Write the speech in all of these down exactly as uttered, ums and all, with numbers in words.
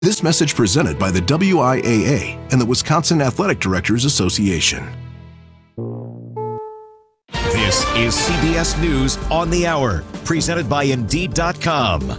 This message presented by the W I A A and the Wisconsin Athletic Directors Association. This is C B S News on the Hour, presented by Indeed dot com.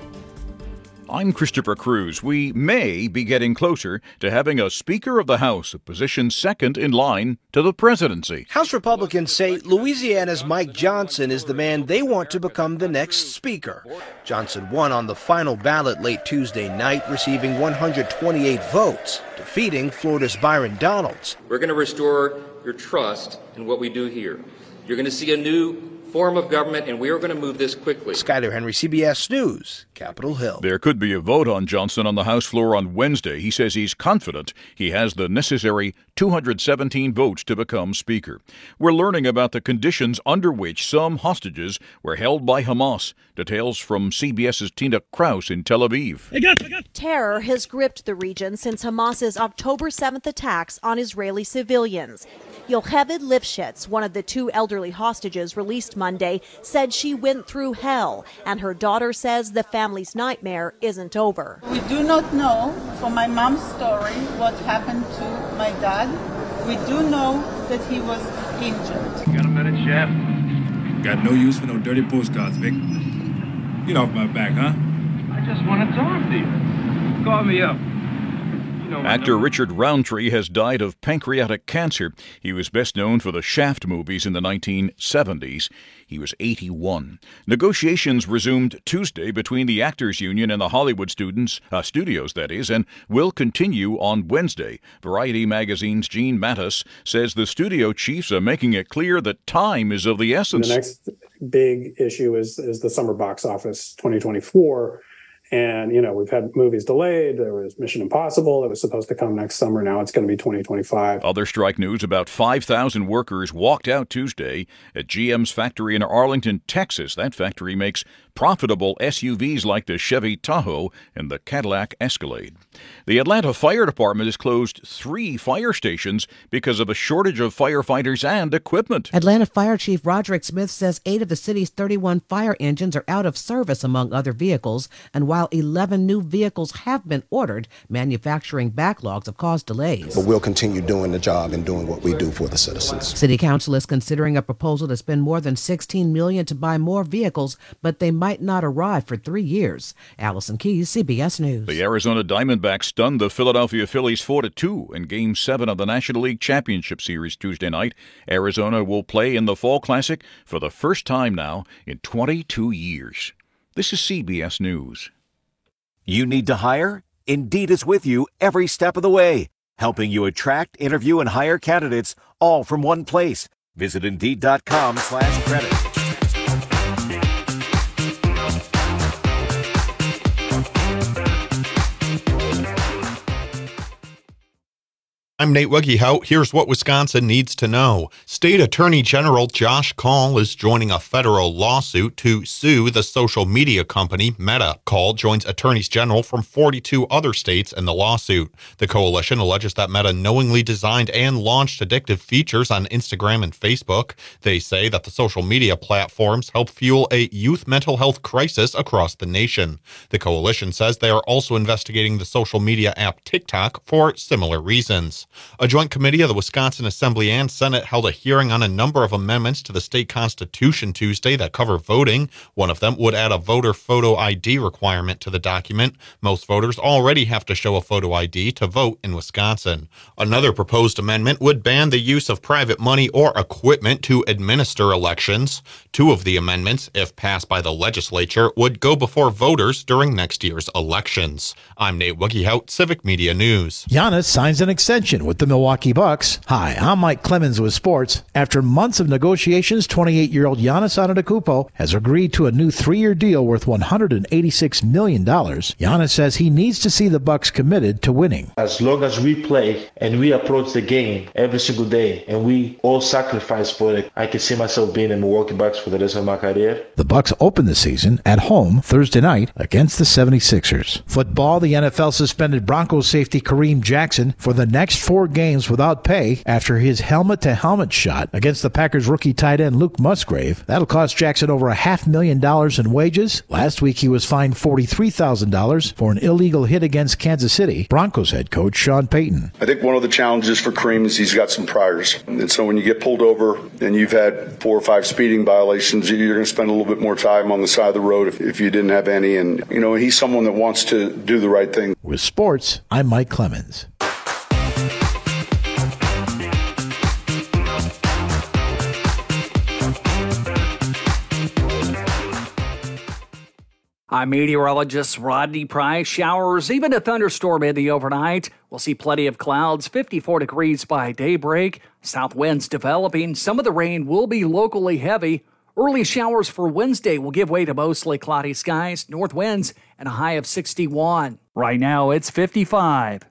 I'm Christopher Cruz. We may be getting closer to having a Speaker of the House, a position second in line to the presidency. House Republicans say Louisiana's Mike Johnson is the man they want to become the next Speaker. Johnson won on the final ballot late Tuesday night, receiving one hundred twenty-eight votes, defeating Florida's Byron Donalds. We're going to restore your trust in what we do here. You're going to see a new form of government, and we are going to move this quickly. Skyler Henry, C B S News, Capitol Hill. There could be a vote on Johnson on the House floor on Wednesday. He says he's confident he has the necessary two hundred seventeen votes to become Speaker. We're learning about the conditions under which some hostages were held by Hamas. Details from CBS's Tina Kraus in Tel Aviv. I got, I got. Terror has gripped the region since Hamas's October seventh attacks on Israeli civilians. Yocheved Lifshitz, one of the two elderly hostages released Monday, said she went through hell, and her daughter says the family's nightmare isn't over. We do not know, from my mom's story, what happened to my dad. We do know that he was injured. Got a minute, Chef? Got no use for no dirty postcards, Vic. Get off my back, huh? I just want to talk to you. Call me up. Actor Richard Roundtree has died of pancreatic cancer. He was best known for the Shaft movies in the nineteen seventies. He was eighty-one. Negotiations resumed Tuesday between the Actors Union and the Hollywood students, uh, studios, that is, and will continue on Wednesday. Variety magazine's Gene Mattis says the studio chiefs are making it clear that time is of the essence. The next big issue is, is the summer box office twenty twenty-four. And, you know, we've had movies delayed. There was Mission Impossible that was supposed to come next summer. Now it's going to be twenty twenty-five. Other strike news: about five thousand workers walked out Tuesday at G M's factory in Arlington, Texas. That factory makes profitable S U Vs like the Chevy Tahoe and the Cadillac Escalade. The Atlanta Fire Department has closed three fire stations because of a shortage of firefighters and equipment. Atlanta Fire Chief Roderick Smith says eight of the city's thirty-one fire engines are out of service, among other vehicles. And while eleven new vehicles have been ordered, manufacturing backlogs have caused delays. But we'll continue doing the job and doing what we do for the citizens. City Council is considering a proposal to spend more than sixteen million dollars to buy more vehicles, but they might not arrive for three years. Allison Keyes, C B S News. The Arizona Diamondbacks stunned the Philadelphia Phillies four to two in Game seven of the National League Championship Series Tuesday night. Arizona will play in the Fall Classic for the first time now in twenty-two years. This is C B S News. You need to hire? Indeed is with you every step of the way, helping you attract, interview, and hire candidates all from one place. Visit Indeed.com slash credit. I'm Nate Wegehout. Here's what Wisconsin needs to know. State Attorney General Josh Kaul is joining a federal lawsuit to sue the social media company Meta. Kaul joins attorneys general from forty-two other states in the lawsuit. The coalition alleges that Meta knowingly designed and launched addictive features on Instagram and Facebook. They say that the social media platforms help fuel a youth mental health crisis across the nation. The coalition says they are also investigating the social media app TikTok for similar reasons. A joint committee of the Wisconsin Assembly and Senate held a hearing on a number of amendments to the state constitution Tuesday that cover voting. One of them would add a voter photo I D requirement to the document. Most voters already have to show a photo I D to vote in Wisconsin. Another proposed amendment would ban the use of private money or equipment to administer elections. Two of the amendments, if passed by the legislature, would go before voters during next year's elections. I'm Nate Wegehout, Civic Media News. Giannis signs an extension with the Milwaukee Bucks. Hi, I'm Mike Clemens with sports. After months of negotiations, twenty-eight-year-old Giannis Antetokounmpo has agreed to a new three-year deal worth one hundred eighty-six million dollars. Giannis says he needs to see the Bucks committed to winning. As long as we play and we approach the game every single day and we all sacrifice for it, I can see myself being in Milwaukee Bucks for the rest of my career. The Bucks open the season at home Thursday night against the seventy-sixers. Football, the N F L suspended Broncos safety Kareem Jackson for the next four four games without pay after his helmet-to-helmet shot against the Packers rookie tight end Luke Musgrave. That'll cost Jackson over a half million dollars in wages. Last week, he was fined forty-three thousand dollars for an illegal hit against Kansas City. Broncos head coach Sean Payton. I think one of the challenges for Kareem is he's got some priors. And so when you get pulled over and you've had four or five speeding violations, you're going to spend a little bit more time on the side of the road if, if you didn't have any. And, you know, he's someone that wants to do the right thing. With sports, I'm Mike Clemens. I'm meteorologist Rodney Price. Showers, even a thunderstorm in the overnight. We'll see plenty of clouds, fifty-four degrees by daybreak. South winds developing. Some of the rain will be locally heavy. Early showers for Wednesday will give way to mostly cloudy skies, north winds, and a high of sixty-one. Right now, it's fifty-five.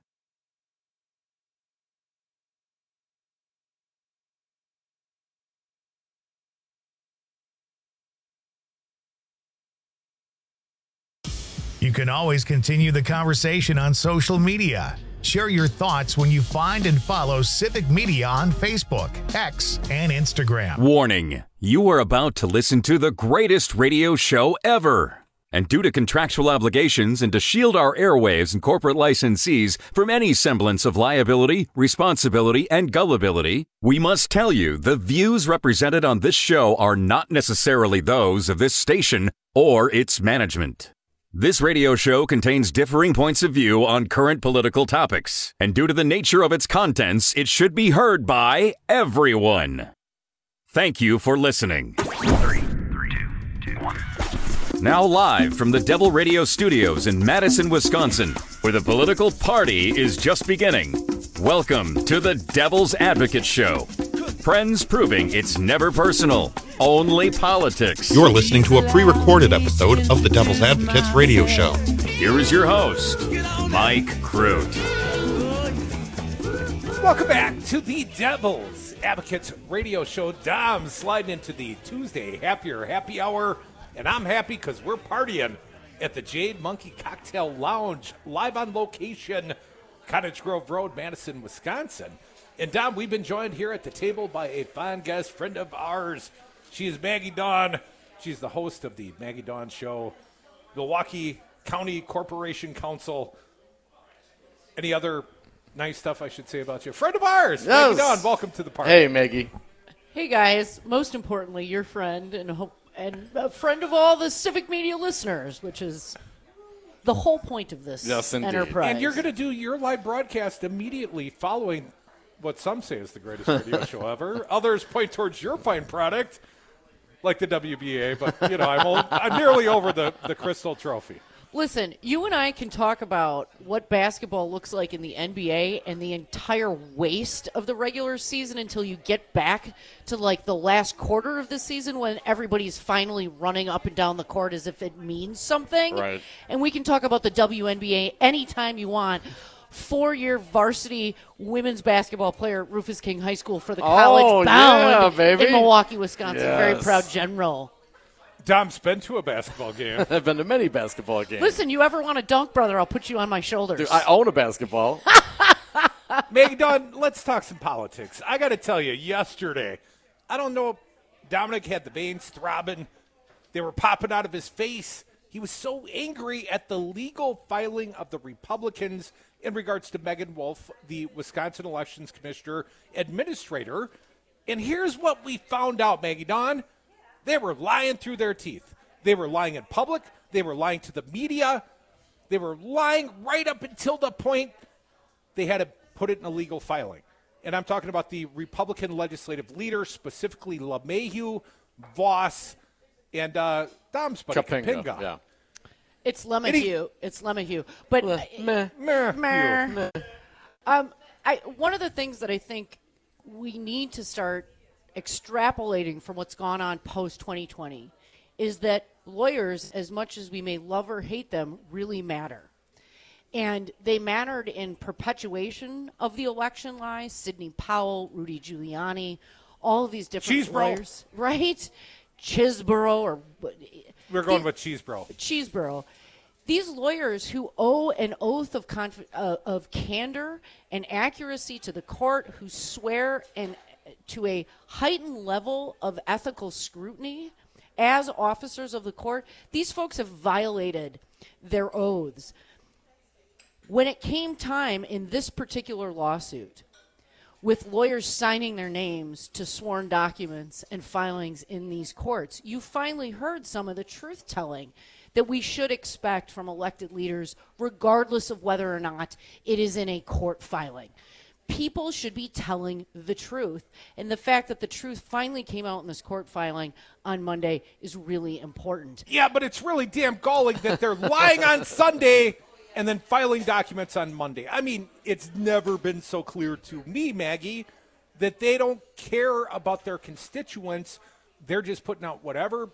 You can always continue the conversation on social media. Share your thoughts when you find and follow Civic Media on Facebook, X, and Instagram. Warning, you are about to listen to the greatest radio show ever. And due to contractual obligations and to shield our airwaves and corporate licensees from any semblance of liability, responsibility, and gullibility, we must tell you the views represented on this show are not necessarily those of this station or its management. This radio show contains differing points of view on current political topics, and due to the nature of its contents, it should be heard by everyone. Thank you for listening. Three, three, two, two, one. Now live from the Devil Radio Studios in Madison, Wisconsin, where the political party is just beginning. Welcome to the Devil's Advocate Show. Friends proving it's never personal, only politics. You're listening to a pre-recorded episode of the Devil's Advocates radio show. Here is your host, Mike Crute. Welcome back to the Devil's Advocates radio show. Dom sliding into the Tuesday Happier Happy Hour, and I'm happy because we're partying at the Jade Monkey Cocktail Lounge, live on location, Cottage Grove Road, Madison, Wisconsin. And, Dom, we've been joined here at the table by a fine guest, friend of ours. She is Maggie Dawn. She's the host of the Maggie Dawn Show, Milwaukee County Corporation Council. Any other nice stuff I should say about you? Friend of ours, Yes. Maggie Dawn, welcome to the party. Hey, Maggie. Hey, guys. Most importantly, your friend and, ho- and a friend of all the Civic Media listeners, which is the whole point of this yes, enterprise. And you're going to do your live broadcast immediately following what some say is the greatest radio show ever. Others point towards your fine product, like the W B A, but, you know, I'm, old, I'm nearly over the, the Crystal Trophy. Listen, you and I can talk about what basketball looks like in the N B A and the entire waste of the regular season until you get back to, like, the last quarter of the season when everybody's finally running up and down the court as if it means something. Right. And we can talk about the W N B A anytime you want. Four-year varsity women's basketball player, Rufus King High School for the college oh, bound yeah, baby. in Milwaukee, Wisconsin. Yes. Very proud general. Dom's been to a basketball game. I've been to many basketball games. Listen, you ever want to dunk, brother, I'll put you on my shoulders. Dude, I own a basketball. Maggie Dawn, let's talk some politics. I got to tell you, yesterday, I don't know, Dominic had the veins throbbing. They were popping out of his face. He was so angry at the legal filing of the Republicans in regards to Megan Wolf, the Wisconsin Elections Commissioner Administrator. And here's what we found out, Maggie Dawn. They were lying through their teeth. They were lying in public. They were lying to the media. They were lying right up until the point they had to put it in a legal filing. And I'm talking about the Republican legislative leader, specifically LeMahieu, Voss, and uh, Dom's buddy, Kapinga, Kapinga. yeah. It's LeMahieu. It's LeMahieu. But Le- meh. meh. Meh. Um, I, one of the things that I think we need to start extrapolating from what's gone on post twenty twenty is that lawyers, as much as we may love or hate them, really matter. And they mattered in perpetuation of the election lies. Sidney Powell, Rudy Giuliani, all of these different Cheesebro. lawyers. Right? Chisborough or We're going the, with Cheesebro. Cheeseborough. these lawyers who owe an oath of conf- uh, of candor and accuracy to the court, who swear and to a heightened level of ethical scrutiny as officers of the court, these folks have violated their oaths. When it came time in this particular lawsuit, with lawyers signing their names to sworn documents and filings in these courts, you finally heard some of the truth-telling that we should expect from elected leaders, regardless of whether or not it is in a court filing. People should be telling the truth, and the fact that the truth finally came out in this court filing on Monday is really important. Yeah, but it's really damn galling that they're lying on Sunday and then filing documents on Monday. I mean, it's never been so clear to me, Maggie, that they don't care about their constituents. They're just putting out whatever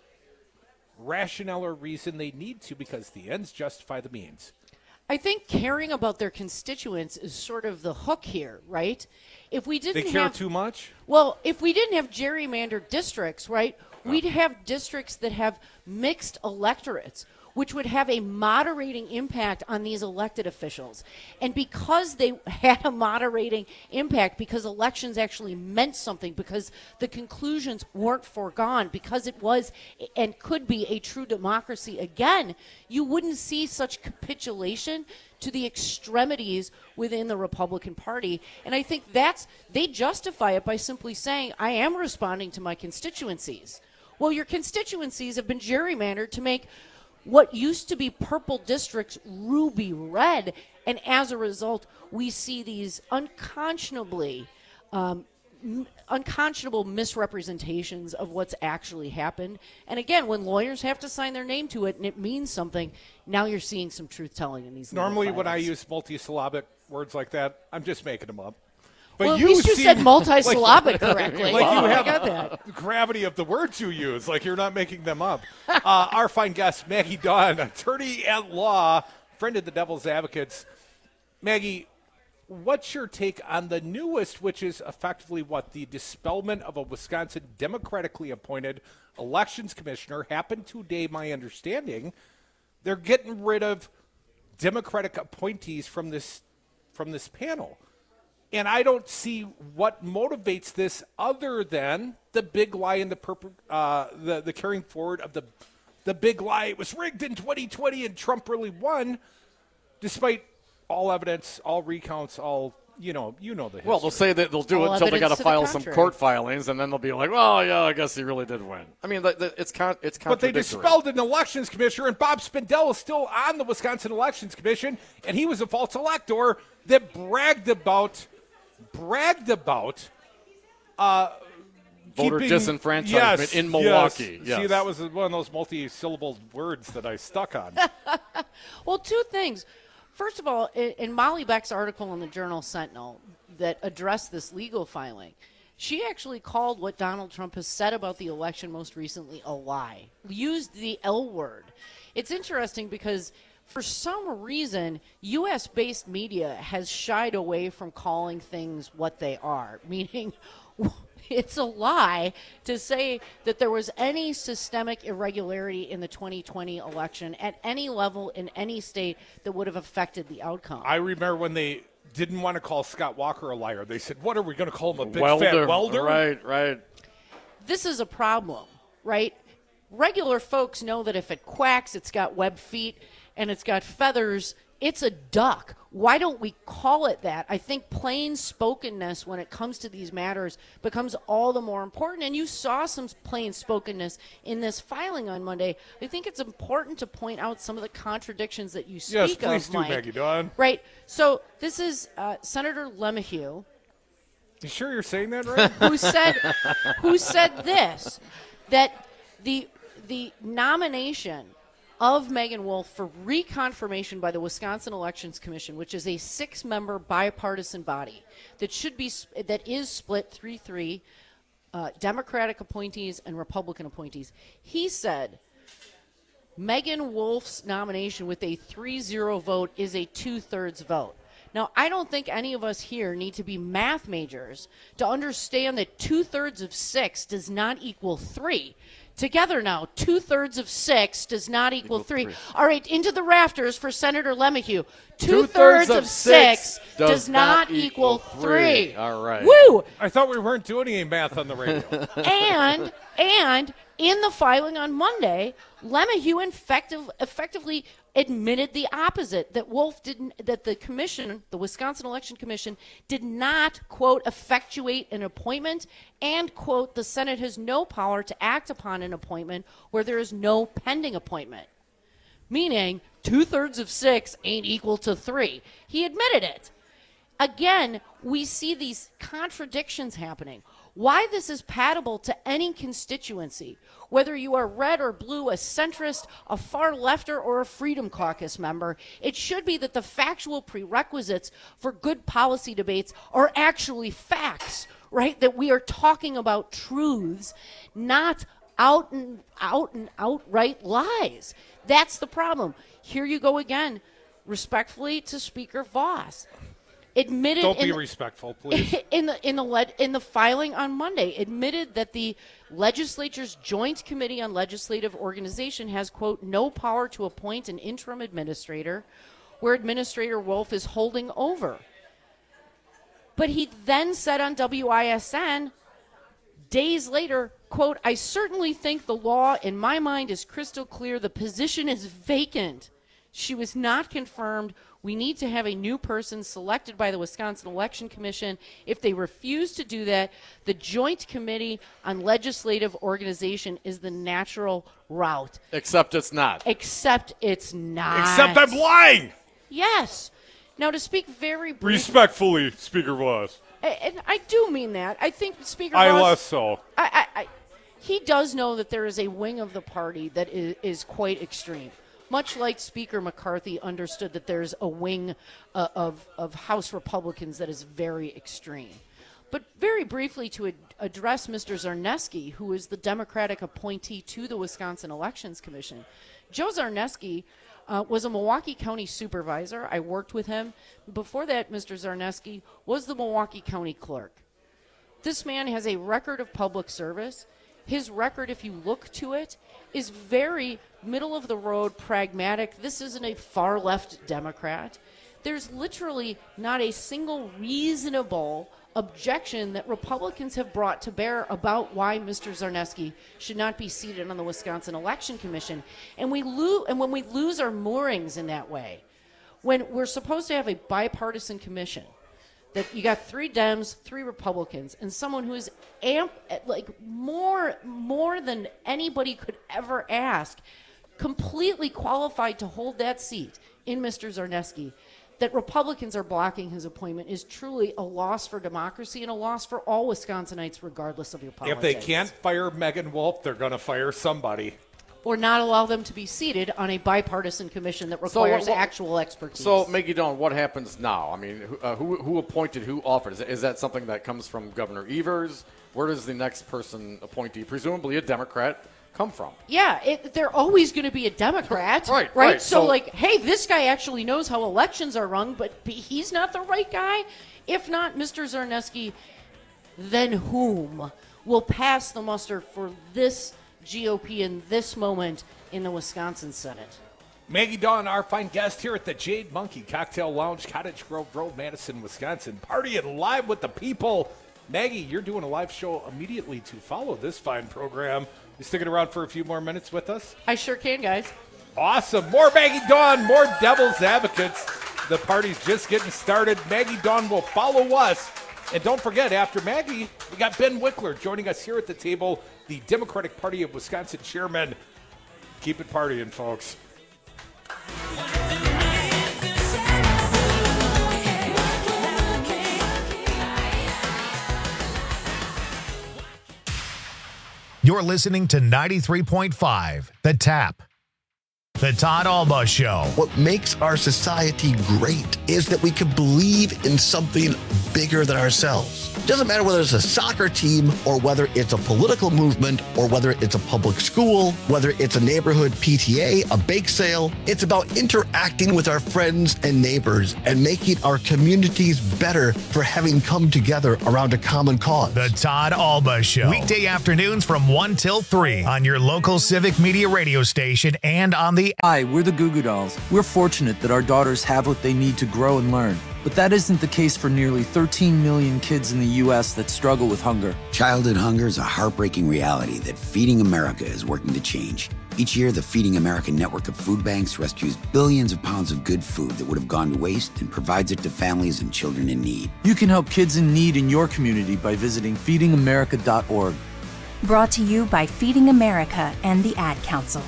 rationale or reason they need to because the ends justify the means. I think caring about their constituents is sort of the hook here, right? If we didn't They care have, too much? Well, if we didn't have gerrymandered districts, right, we'd have districts that have mixed electorates, which would have a moderating impact on these elected officials. And because they had a moderating impact, because elections actually meant something, because the conclusions weren't foregone, because it was and could be a true democracy again, you wouldn't see such capitulation to the extremities within the Republican Party. And I think that's, they justify it by simply saying, I am responding to my constituencies. Well, your constituencies have been gerrymandered to make what used to be purple districts ruby red, and as a result, we see these unconscionably, um, m- unconscionable misrepresentations of what's actually happened. And again, when lawyers have to sign their name to it and it means something, now you're seeing some truth-telling in these. Normally, when I use multisyllabic words like that, I'm just making them up. But well, at you least you seem said multisyllabic like, correctly. Like wow. you have I got that. the gravity of the words you use, like you're not making them up. uh, our fine guest, Maggie Dawn, attorney at law, friend of the Devil's Advocates. Maggie, what's your take on the newest, which is effectively what, the dispelment of a Wisconsin democratically appointed elections commissioner happened today, my understanding. They're getting rid of Democratic appointees from this from this panel. And I don't see what motivates this other than the big lie and the purpo- uh, the the carrying forward of the the big lie. It was rigged in twenty twenty and Trump really won, despite all evidence, all recounts, all you know. You know the history. Well, they'll say that they'll do all it until they got to to file some court filings, and then they'll be like, "Well, yeah, I guess he really did win." I mean, the, the, it's con- it's But they contradictory. dispelled an elections commissioner, and Bob Spindell is still on the Wisconsin Elections Commission, and he was a false elector that bragged about. bragged about uh, voter keeping, disenfranchisement yes, in Milwaukee. Yes. Yes. See, that was one of those multi-syllable words that I stuck on. Well, two things. First of all, in, in Molly Beck's article in the Journal Sentinel that addressed this legal filing, she actually called what Donald Trump has said about the election most recently a lie, used the L word. It's interesting because for some reason, U S-based media has shied away from calling things what they are, meaning it's a lie to say that there was any systemic irregularity in the twenty twenty election at any level in any state that would have affected the outcome. I remember when they didn't want to call Scott Walker a liar. They said, what are we going to call him, a big welder. fat welder? Right, right. This is a problem, right? Regular folks know that if it quacks, it's got webbed feet, and it's got feathers, it's a duck. Why don't we call it that? I think plain spokenness when it comes to these matters becomes all the more important. And you saw some plain spokenness in this filing on Monday. I think it's important to point out some of the contradictions that you speak yes, of, please do, Mike. Maggie Dawn. Right. So this is uh, Senator LeMahieu. You sure you're saying that right? who said who said this, that the the nomination of Megan Wolf for reconfirmation by the Wisconsin Elections Commission, which is a six-member bipartisan body that should be that is split three three, uh, Democratic appointees and Republican appointees. He said Megan Wolf's nomination with a three zero vote is a two-thirds vote. Now, I don't think any of us here need to be math majors to understand that two-thirds of six does not equal three. Together now, two-thirds of six does not equal, equal three. three. All right, into the rafters for Senator LeMahieu. Two-thirds, Two-thirds of six, six does, does not, not equal three. three. All right. Woo! I thought we weren't doing any math on the radio. and, and in the filing on Monday, LeMahieu effective, effectively admitted the opposite, that Wolf didn't, that the commission, the Wisconsin Election Commission, did not, quote, effectuate an appointment, and, quote, the Senate has no power to act upon an appointment where there is no pending appointment. Meaning, two-thirds of six ain't equal to three. He admitted it. Again, we see these contradictions happening. Why this is patable to any constituency, whether you are red or blue, a centrist, a far lefter, or a Freedom Caucus member, it should be that the factual prerequisites for good policy debates are actually facts, right? That we are talking about truths, not out and out and outright lies. That's the problem. Here you go again, respectfully to Speaker Voss. Admitted Don't be in, respectful, please. In the in the led, in the filing on Monday, admitted that the legislature's Joint Committee on Legislative Organization has, quote, no power to appoint an interim administrator where Administrator Wolf is holding over. But he then said on W I S N days later, quote, I certainly think the law in my mind is crystal clear. The position is vacant. She was not confirmed. We need to have a new person selected by the Wisconsin Election Commission. If they refuse to do that, the Joint Committee on Legislative Organization is the natural route. Except it's not. Except it's not. Except I'm lying. Yes. Now, to speak very briefly. Respectfully, Speaker Voss. And I do mean that. I think Speaker I Voss. less so. I, I, I, he does know that there is a wing of the party that is, is quite extreme. Much like Speaker McCarthy understood that there's a wing uh, of, of House Republicans that is very extreme. But very briefly to ad- address Mister Zarneski, who is the Democratic appointee to the Wisconsin Elections Commission. Joe Zarneski uh, was a Milwaukee County supervisor. I worked with him. Before that, Mister Zarneski was the Milwaukee County clerk. This man has a record of public service. His record, if you look to it, is very middle-of-the-road, pragmatic. This isn't a far-left Democrat. There's literally not a single reasonable objection that Republicans have brought to bear about why Mister Zarneski should not be seated on the Wisconsin Election Commission. And we lo- and when we lose our moorings in that way, when we're supposed to have a bipartisan commission, that you got three Dems, three Republicans, and someone who is amp, like more more than anybody could ever ask, completely qualified to hold that seat in Mister Zarneski, that Republicans are blocking his appointment is truly a loss for democracy and a loss for all Wisconsinites, regardless of your politics. If they can't fire Megan Wolf, they're going to fire somebody. Or not allow them to be seated on a bipartisan commission that requires so, what, actual expertise. So, Maggie Dawn, what happens now? I mean, who, uh, who, who appointed, who offered? Is, is that something that comes from Governor Evers? Where does the next person appointee, presumably a Democrat, come from? Yeah, it, they're always going to be a Democrat. right, right, right. So, so, like, hey, this guy actually knows how elections are run, but he's not the right guy. If not Mister Zarneski, then whom will pass the muster for this G O P in this moment in the Wisconsin Senate? Maggie Dawn, our fine guest here at the Jade Monkey Cocktail Lounge, Cottage Grove Road, Madison, Wisconsin. Partying live with the people. Maggie, you're doing a live show immediately to follow this fine program. You sticking around for a few more minutes with us? I sure can, guys. Awesome. More Maggie Dawn, more Devil's Advocates. The party's just getting started. Maggie Dawn will follow us. And don't forget, after Maggie, we got Ben Wickler joining us here at the table, the Democratic Party of Wisconsin chairman. Keep it partying, folks. You're listening to ninety-three point five, The Tap. The Todd Alba Show. What makes our society great is that we can believe in something bigger than ourselves. It doesn't matter whether it's a soccer team or whether it's a political movement or whether it's a public school, whether it's a neighborhood P T A, a bake sale. It's about interacting with our friends and neighbors and making our communities better for having come together around a common cause. The Todd Alba Show. Weekday afternoons from one till three on your local Civic Media radio station and on the... Hi, we're the Goo Goo Dolls. We're fortunate that our daughters have what they need to grow and learn. But that isn't the case for nearly thirteen million kids in the U S that struggle with hunger. Childhood hunger is a heartbreaking reality that Feeding America is working to change. Each year, the Feeding America network of food banks rescues billions of pounds of good food that would have gone to waste and provides it to families and children in need. You can help kids in need in your community by visiting feeding america dot org. Brought to you by Feeding America and the Ad Council.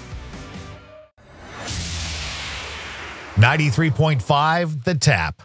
ninety-three point five The Tap.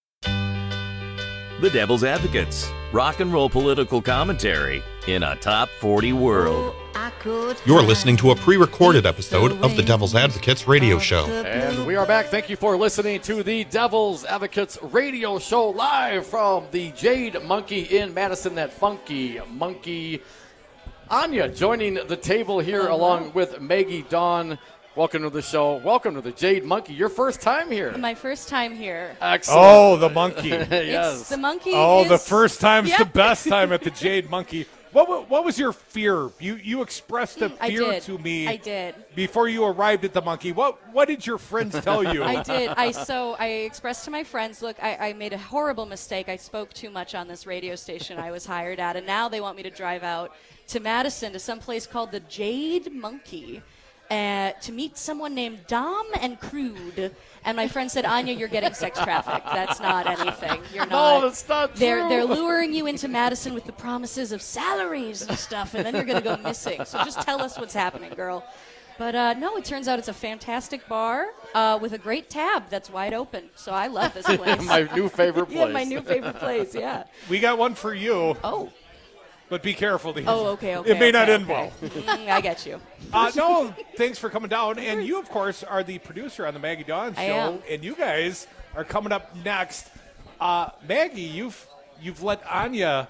The Devil's Advocates. Rock and roll political commentary in a top forty world. You're listening to a pre-recorded episode of the Devil's Advocates radio show. And we are back. Thank you for listening to the Devil's Advocates radio show live from the Jade Monkey in Madison, that funky monkey. Anya joining the table here Hello. along with Maggie Dawn. Welcome to the show. Welcome to the Jade Monkey. Your first time here. My first time here. Excellent. Oh, the monkey. Yes. It's the monkey. Oh, is... the first time's yeah. the best time at the Jade Monkey. What what was your fear? You you expressed a I fear did. to me. I did. Before you arrived at the monkey. What what did your friends tell you? I did. I so I expressed to my friends, look, I, I made a horrible mistake. I spoke too much on this radio station I was hired at, and now they want me to drive out to Madison to some place called the Jade Monkey. Uh, to meet someone named Dom and Crude. And my friend said, Anya, you're getting sex trafficked. That's not anything. You're not. No, that's not they're, true. They're luring you into Madison with the promises of salaries and stuff, and then you're going to go missing. So just tell us what's happening, girl. But uh, no, it turns out it's a fantastic bar uh, with a great tab that's wide open. So I love this place. My new favorite place. Yeah, my new favorite place, yeah. We got one for you. Oh. But be careful. Oh, okay, okay. It may okay, not okay. end well. Mm, I get you. Uh, no, thanks for coming down. And you, of course, are the producer on the Maggie Dawn show. I am. And you guys are coming up next. Uh, Maggie, you've you've let Anya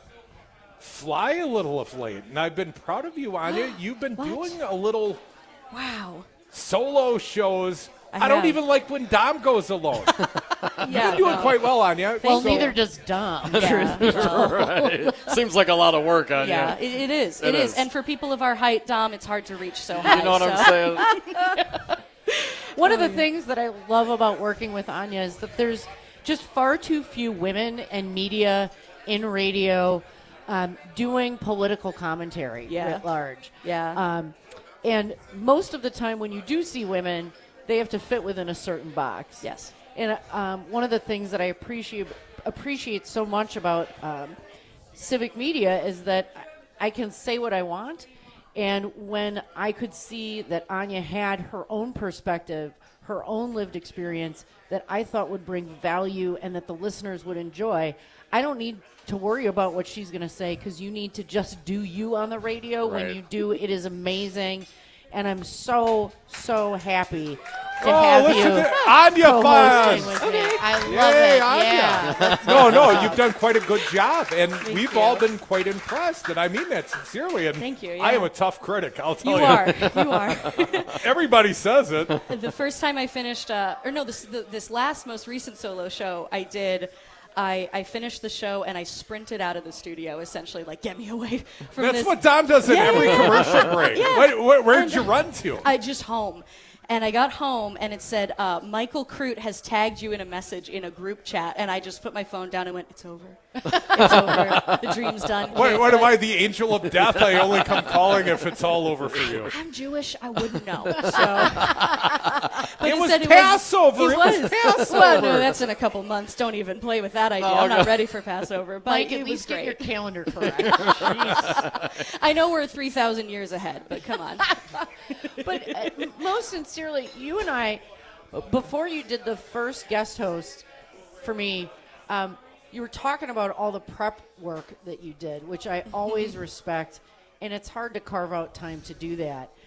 fly a little of late. And I've been proud of you, Anya. You've been doing a little wow solo shows. I, I don't have. even like when Dom goes alone. Yeah, You're doing no. quite well, Anya. Well, So- neither does Dom. Yeah. Right. Seems like a lot of work on Yeah, you. it, it is. It It is. is. And for people of our height, Dom, it's hard to reach so high. You know what so. I'm saying? One of the things that I love about working with Anya is that there's just far too few women in media, in radio, um, doing political commentary Yeah. writ large. Yeah. Um, and most of the time when you do see women, they have to fit within a certain box. Yes. And um, one of the things that I appreciate appreciate so much about um, civic media is that I can say what I want. And when I could see that Anya had her own perspective, her own lived experience that I thought would bring value and that the listeners would enjoy, I don't need to worry about what she's going to say because you need to just do you on the radio. Right. When you do, it is amazing. And I'm so, so happy to Oh, have listen you to Anya co-hosting fans. with me. I love Yay, it. Anya. Yeah. No, no, you've done quite a good job, and Thank we've you. all been quite impressed, and I mean that sincerely. And Thank you, I yeah. am a tough critic, I'll tell You you. are. You are. Everybody says it. The first time I finished, uh, or no, this the, this last most recent solo show I did, I, I finished the show and I sprinted out of the studio, essentially, like, get me away from That's this. what Dom does in Yeah, every yeah, yeah. commercial break. Yeah. Where, where, where'd And you run to? I just home. And I got home and it said, uh, Michael Crute has tagged you in a message in a group chat. And I just put my phone down and went, it's over. It's over. The dream's done. What, what am I, the angel of death? I only come calling if it's all over for you. I'm Jewish. I wouldn't know. So. But It was said Passover. It It was, was Passover. Well, no, that's in a couple months. Don't even play with that idea. Oh, I'm not okay. ready for Passover. But Mike, it at was least get great. your calendar correct. Jeez. I know we're three thousand years ahead, but come on. But uh, most sincerely, you and I, before you did the first guest host for me, um, you were talking about all the prep work that you did, which I always respect, and it's hard to carve out time to do that.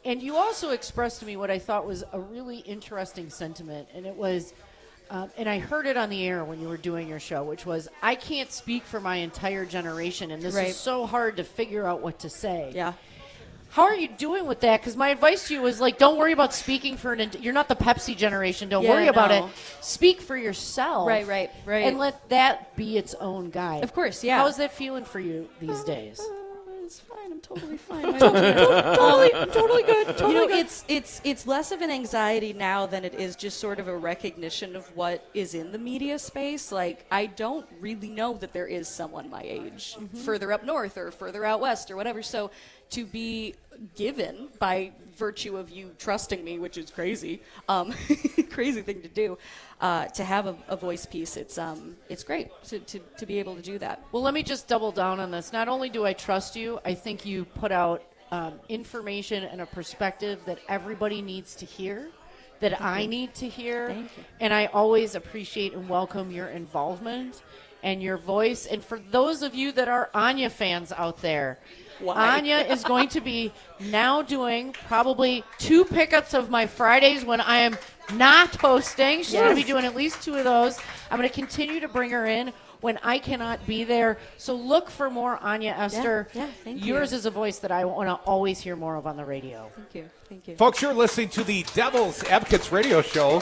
And you also expressed to me what I thought was a really interesting sentiment, and it was, um, and I heard it on the air when you were doing your show, which was, I can't speak for my entire generation, and this Right. is so hard to figure out what to say. Yeah. How are you doing with that? Because my advice to you was, like, don't worry about speaking for an, you're not the Pepsi generation. Don't Yeah, worry about no. it. Speak for yourself. Right, right, right. And let that be its own guide. Of course, yeah. How's that feeling for you these days? It's fine. I'm totally fine. I'm totally, totally, I'm totally good. Totally you know, good. it's it's it's less of an anxiety now than it is just sort of a recognition of what is in the media space. Like, I don't really know that there is someone my age Mm-hmm. further up north or further out west or whatever. So to be given by virtue of you trusting me, which is crazy, um, crazy thing to do, uh, to have a, a voice piece, it's um, it's great to, to, to be able to do that. Well, let me just double down on this. Not only do I trust you, I think you put out um, information and a perspective that everybody needs to hear, that Thank I you. need to hear. Thank you. And I always appreciate and welcome your involvement and your voice. And for those of you that are Anya fans out there, Why? Anya is going to be now doing probably two pickups of my Fridays when I am not hosting. She's going to be Yes. doing at least two of those. I'm going to continue to bring her in when I cannot be there. So look for more Anya Esther. Yeah, yeah, thank Yours you. is a voice that I want to always hear more of on the radio. Thank you. Thank you. Folks, you're listening to the Devil's Advocates radio show.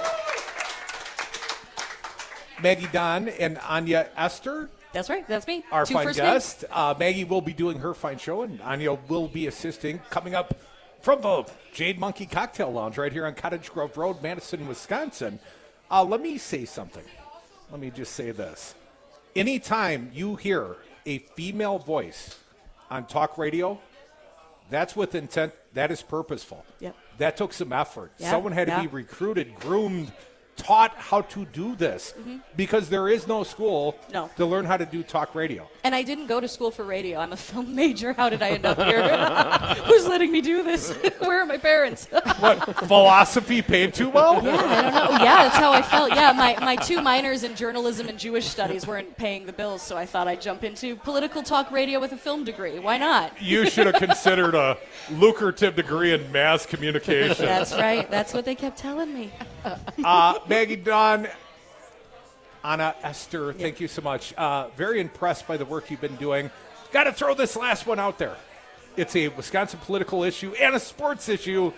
Maggie Don and Anya Esther, That's right. That's me. our Two fine first names. guest. Uh, Maggie will be doing her fine show, and Anya will be assisting coming up from the Jade Monkey Cocktail Lounge right here on Cottage Grove Road, Madison, Wisconsin. Uh, let me say something. Let me just say this. Anytime you hear a female voice on talk radio, that's with intent. That is purposeful. Yep. That took some effort. Yeah, Someone had yeah. to be recruited, groomed, taught how to do this Mhm. because there is no school No. to learn how to do talk radio. And I didn't go to school for radio. I'm a film major. How did I end up here? Who's letting me do this? Where are my parents? What, philosophy paid too well? Yeah, I don't know. Yeah, that's how I felt. Yeah, my, my two minors in journalism and Jewish studies weren't paying the bills, so I thought I'd jump into political talk radio with a film degree. Why not? You should have considered a lucrative degree in mass communication. That's right. That's what they kept telling me. Uh, Maggie Dawn, Anna Esther, thank you so much. Uh, very impressed by the work you've been doing. Got to throw this last one out there. It's a Wisconsin political issue and a sports issue.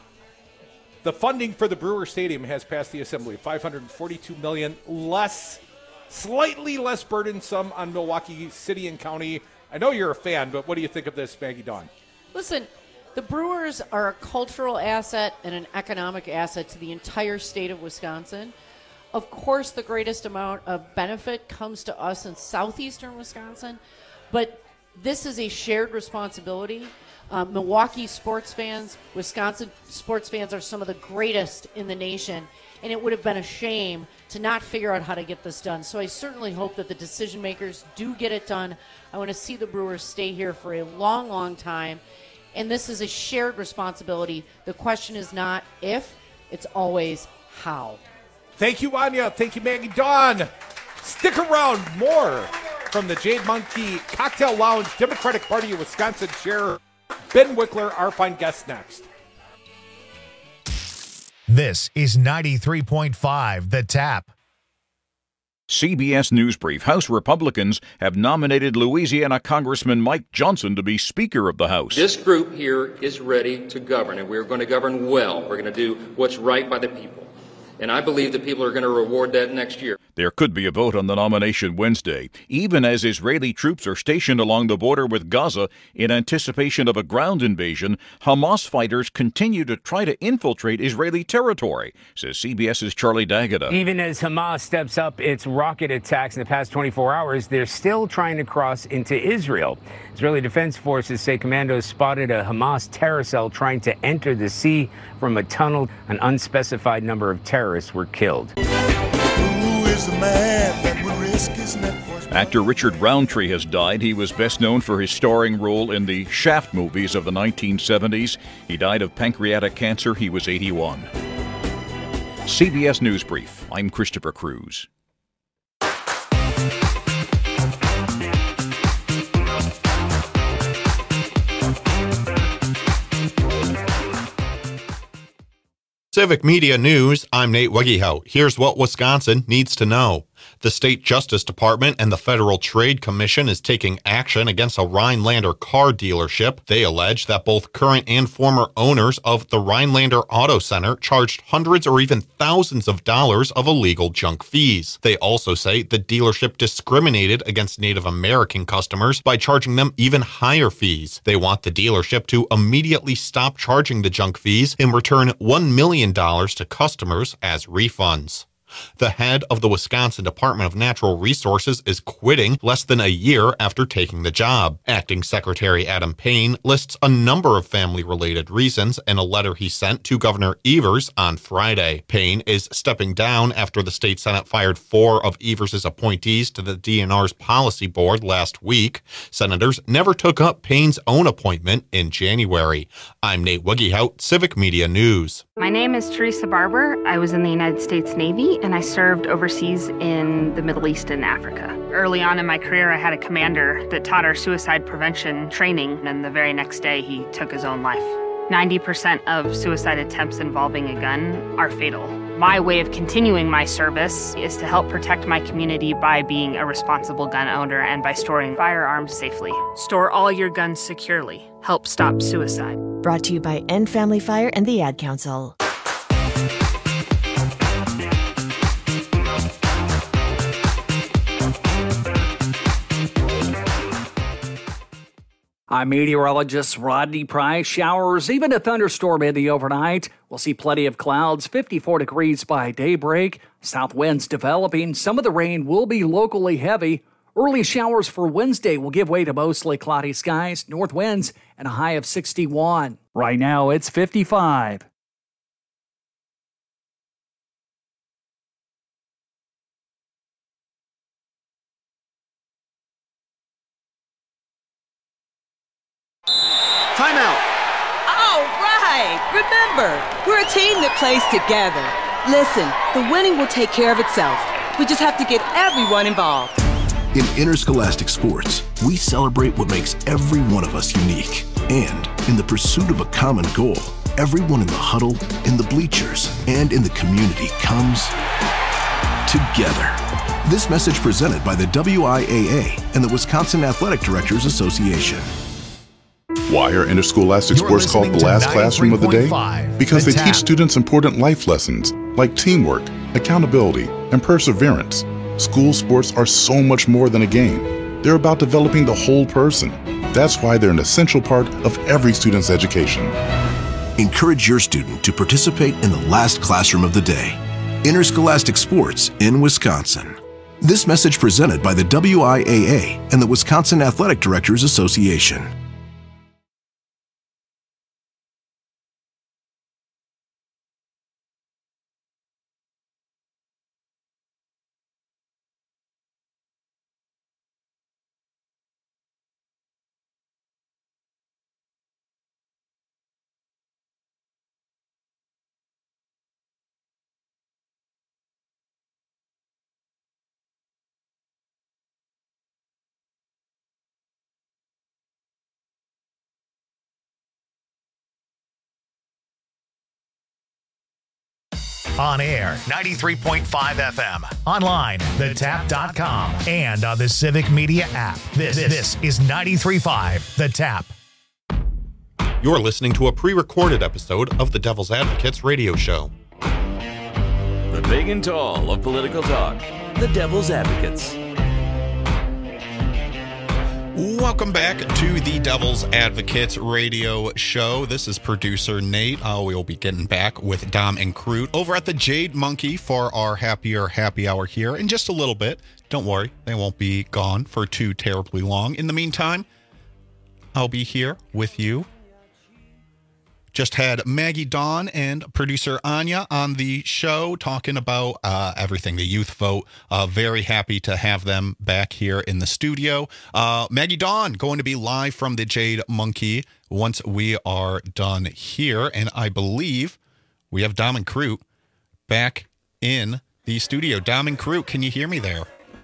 The funding for the Brewer Stadium has passed the Assembly. five hundred forty-two million dollars less, slightly less burdensome on Milwaukee City and County. I know you're a fan, but what do you think of this, Maggie Dawn? Listen, the Brewers are a cultural asset and an economic asset to the entire state of Wisconsin. Of course, the greatest amount of benefit comes to us in southeastern Wisconsin, but this is a shared responsibility. Um, Milwaukee sports fans, Wisconsin sports fans are some of the greatest in the nation, and it would have been a shame to not figure out how to get this done. So I certainly hope that the decision makers do get it done. I want to see the Brewers stay here for a long, long time. And this is a shared responsibility. The question is not if, it's always how. Thank you, Anya. Thank you, Maggie Dawn. Stick around. More from the Jade Monkey Cocktail Lounge, Democratic Party of Wisconsin Chair Ben Wickler, our fine guest, next. This is ninety-three point five The Tap. C B S News Brief. House Republicans have nominated Louisiana Congressman Mike Johnson to be Speaker of the House. This group here is ready to govern, and we're going to govern well. We're going to do what's right by the people. And I believe that people are going to reward that next year. There could be a vote on the nomination Wednesday, even as Israeli troops are stationed along the border with Gaza in anticipation of a ground invasion. Hamas fighters continue to try to infiltrate Israeli territory, says CBS's Charlie D'Agata. Even as Hamas steps up its rocket attacks in the past twenty-four hours, they're still trying to cross into Israel. Israeli Defense Forces say commandos spotted a Hamas terror cell trying to enter the sea from a tunnel. An unspecified number of terrorists were killed. Actor Richard Roundtree has died. He was best known for his starring role in the Shaft movies of the nineteen seventies. He died of pancreatic cancer. He was eighty-one. C B S News Brief. I'm Christopher Cruz. Civic Media News, I'm Nate Wegehout. Here's what Wisconsin needs to know. The State Justice Department and the Federal Trade Commission is taking action against a Rhinelander car dealership. They allege that both current and former owners of the Rhinelander Auto Center charged hundreds or even thousands of dollars of illegal junk fees. They also say the dealership discriminated against Native American customers by charging them even higher fees. They want the dealership to immediately stop charging the junk fees and return one million dollars to customers as refunds. The head of the Wisconsin Department of Natural Resources is quitting less than a year after taking the job. Acting Secretary Adam Payne lists a number of family-related reasons in a letter he sent to Governor Evers on Friday. Payne is stepping down after the state Senate fired four of Evers' appointees to the D N R's policy board last week. Senators never took up Payne's own appointment in January. I'm Nate Wegehout, Civic Media News. My name is Teresa Barber. I was in the United States Navy, and I served overseas in the Middle East and Africa. Early on in my career, I had a commander that taught our suicide prevention training, and the very next day, he took his own life. ninety percent of suicide attempts involving a gun are fatal. My way of continuing my service is to help protect my community by being a responsible gun owner and by storing firearms safely. Store all your guns securely. Help stop suicide. Brought to you by End Family Fire and the Ad Council. I'm meteorologist Rodney Price. Showers, even a thunderstorm in the overnight. We'll see plenty of clouds, fifty-four degrees by daybreak. South winds developing. Some of the rain will be locally heavy. Early showers for Wednesday will give way to mostly cloudy skies, north winds, and a high of sixty-one. Right now, it's fifty-five. Timeout. All right. Remember, we're a team that plays together. Listen, the winning will take care of itself. We just have to get everyone involved. In interscholastic sports, we celebrate what makes every one of us unique. And in the pursuit of a common goal, everyone in the huddle, in the bleachers, and in the community comes together. This message presented by the W I A A and the Wisconsin Athletic Directors Association. Why are interscholastic sports called the last classroom of the day? Because they teach students important life lessons like teamwork, accountability, and perseverance. School sports are so much more than a game. They're about developing the whole person. That's why they're an essential part of every student's education. Encourage your student to participate in the last classroom of the day. Interscholastic sports in Wisconsin. This message presented by the W I A A and the Wisconsin Athletic Directors Association. On air, ninety-three point five F M. Online, the tap dot com. And on the Civic Media app. This, this is ninety-three point five The Tap. You're listening to a pre-recorded episode of the Devil's Advocates radio show. The big and tall of political talk. The Devil's Advocates. Welcome back to the Devil's Advocates radio show. This is producer Nate. Uh, we'll be getting back with Dom and Crute over at the Jade Monkey for our happier happy hour here in just a little bit. Don't worry, they won't be gone for too terribly long. In the meantime, I'll be here with you. Just had Maggie Dawn and producer Anya on the show talking about uh, everything, the youth vote. Uh, very happy to have them back here in the studio. Uh, Maggie Dawn going to be live from the Jade Monkey once we are done here. And I believe we have Dom and Crute back in the studio. Dom and Crute, can you hear me there?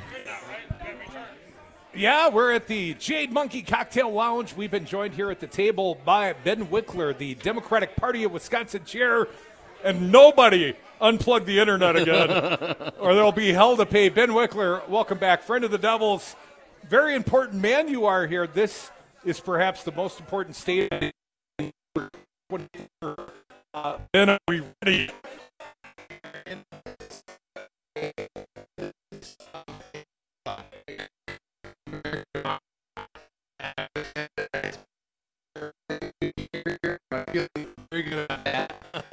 Yeah, we're at the Jade Monkey Cocktail Lounge. We've been joined here at the table by Ben Wickler, the Democratic Party of Wisconsin chair, and nobody unplug the internet again, or there'll be hell to pay. Ben Wickler, welcome back. Friend of the Devils. Very important man you are here. This is perhaps the most important state. Uh, Ben, are we ready? Very good at that.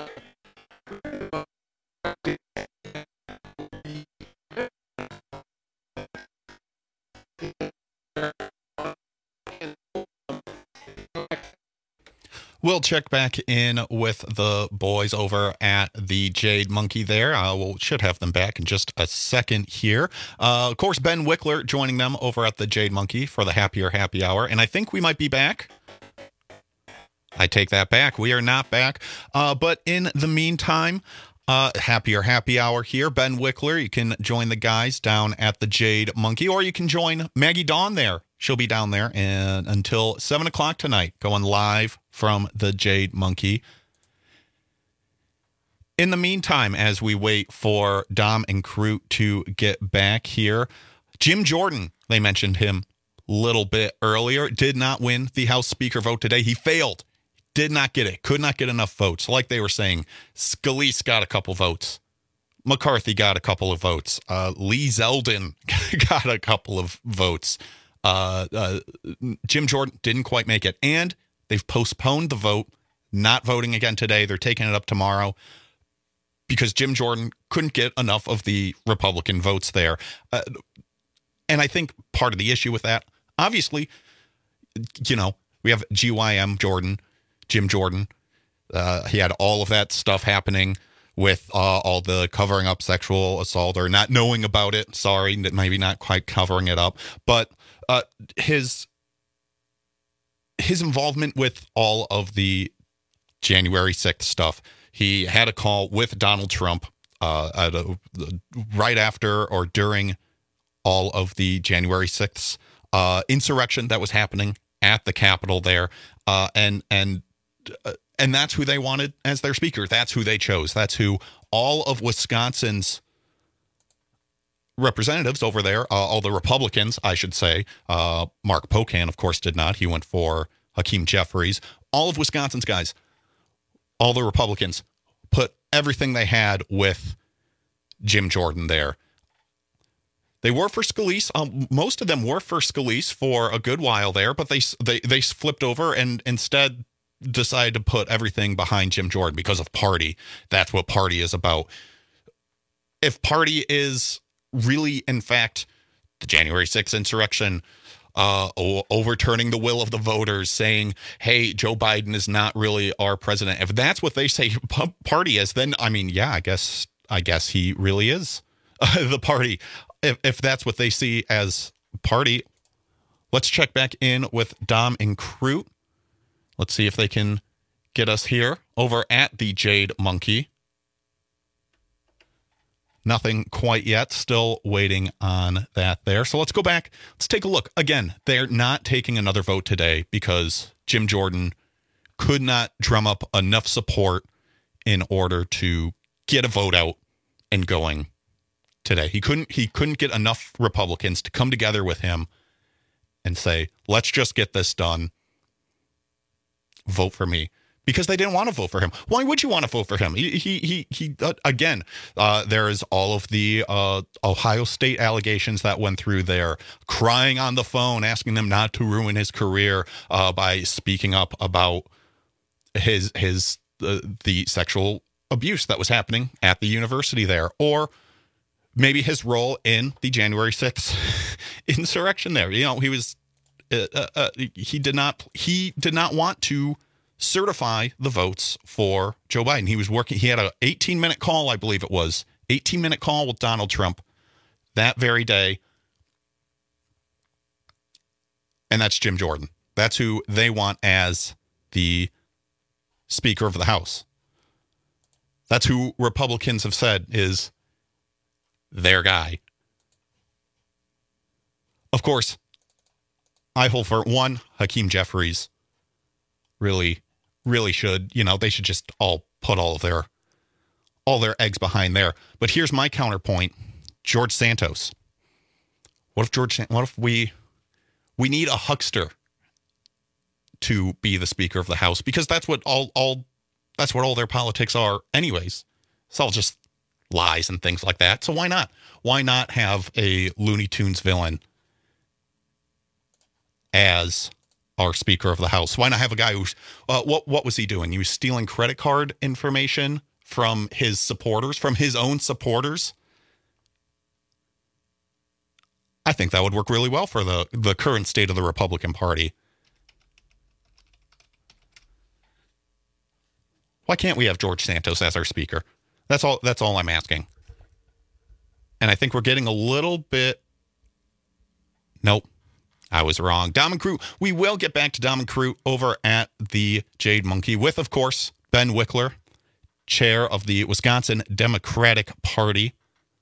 We'll check back in with the boys over at the Jade Monkey there. Uh, we we'll, should have them back in just a second here. Uh, of course, Ben Wickler joining them over at the Jade Monkey for the Happier Happy Hour. And I think we might be back. I take that back. We are not back. Uh, but in the meantime, uh, Happier Happy Hour here. Ben Wickler, you can join the guys down at the Jade Monkey, or you can join Maggie Dawn there. She'll be down there and until seven o'clock tonight, going live from the Jade Monkey. In the meantime, as we wait for Dom and Crute to get back here, Jim Jordan, they mentioned him a little bit earlier, did not win the House Speaker vote today. He failed. Did not get it. Could not get enough votes. Like they were saying, Scalise got a couple votes. McCarthy got a couple of votes. Uh, Lee Zeldin got a couple of votes. Uh, uh, Jim Jordan didn't quite make it. And they've postponed the vote, not voting again today. They're taking it up tomorrow because Jim Jordan couldn't get enough of the Republican votes there. Uh, and I think part of the issue with that, obviously, you know, we have G Y M Jordan, Jim Jordan. Uh, he had all of that stuff happening with uh, all the covering up sexual assault or not knowing about it. Sorry, maybe not quite covering it up. But uh, his his involvement with all of the January sixth stuff. He had a call with Donald Trump uh, at a, right after or during all of the January sixth uh, insurrection that was happening at the Capitol there. Uh, and and uh, and that's who they wanted as their speaker. That's who they chose. That's who all of Wisconsin's representatives over there, uh, all the Republicans, I should say, uh, Mark Pocan, of course, did not. He went for Hakeem Jeffries. All of Wisconsin's guys, all the Republicans, put everything they had with Jim Jordan there. They were for Scalise. Um, most of them were for Scalise for a good while there, but they they they flipped over and instead decided to put everything behind Jim Jordan because of party. That's what party is about. If party is really, in fact, the January sixth insurrection, uh, overturning the will of the voters, saying, hey, Joe Biden is not really our president. If that's what they say party is, then, I mean, yeah, I guess I guess he really is uh, the party. If, if that's what they see as party, let's check back in with Dom and Crute. Let's see if they can get us here over at the Jade Monkey. Nothing quite yet. Still waiting on that there. So let's go back. Let's take a look. Again, they're not taking another vote today because Jim Jordan could not drum up enough support in order to get a vote out and going today. He couldn't he couldn't get enough Republicans to come together with him and say, let's just get this done. Vote for me. Because they didn't want to vote for him. Why would you want to vote for him? He, he, he, he uh, again, uh, there is all of the uh, Ohio State allegations that went through there, crying on the phone, asking them not to ruin his career uh, by speaking up about his, his, uh, the sexual abuse that was happening at the university there, or maybe his role in the January sixth insurrection there. You know, he was, uh, uh, he did not, he did not want to certify the votes for Joe Biden. He was working, he had an eighteen minute call, I believe it was, eighteen minute call with Donald Trump that very day. And that's Jim Jordan. That's who they want as the Speaker of the House. That's who Republicans have said is their guy. Of course, I hold for one, Hakeem Jeffries really really should, you know, they should just all put all of their all their eggs behind there. But here's my counterpoint. George Santos. What if George, what if we, we need a huckster to be the Speaker of the House? Because that's what all, all, that's what all their politics are anyways. It's all just lies and things like that. So why not? Why not have a Looney Tunes villain as our Speaker of the House? Why not have a guy who's, uh, what, what was he doing? He was stealing credit card information from his supporters, from his own supporters. I think that would work really well for the, the current state of the Republican Party. Why can't we have George Santos as our speaker? That's all, that's all I'm asking. And I think we're getting a little bit... Nope. I was wrong. Dom and Crew. We will get back to Dom and Crew over at the Jade Monkey with, of course, Ben Wickler, chair of the Wisconsin Democratic Party,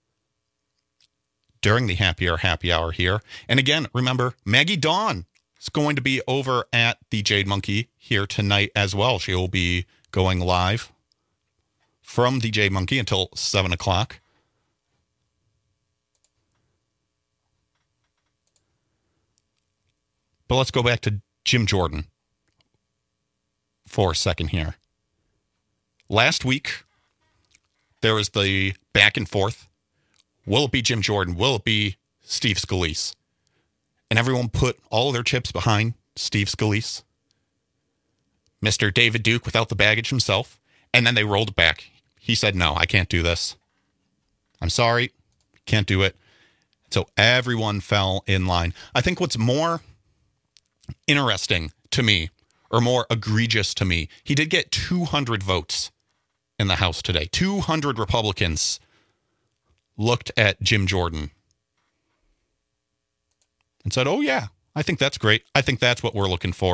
during the Happy Hour Happy Hour here. And again, remember, Maggie Dawn is going to be over at the Jade Monkey here tonight as well. She will be going live from the Jade Monkey until seven o'clock. But let's go back to Jim Jordan for a second here. Last week, there was the back and forth. Will it be Jim Jordan? Will it be Steve Scalise? And everyone put all their chips behind Steve Scalise, Mister David Duke without the baggage himself. And then they rolled it back. He said, no, I can't do this. I'm sorry. Can't do it. So everyone fell in line. I think what's more interesting to me, or more egregious to me, he did get two hundred votes in the House today. two hundred Republicans looked at Jim Jordan and said, oh, yeah, I think that's great. I think that's what we're looking for.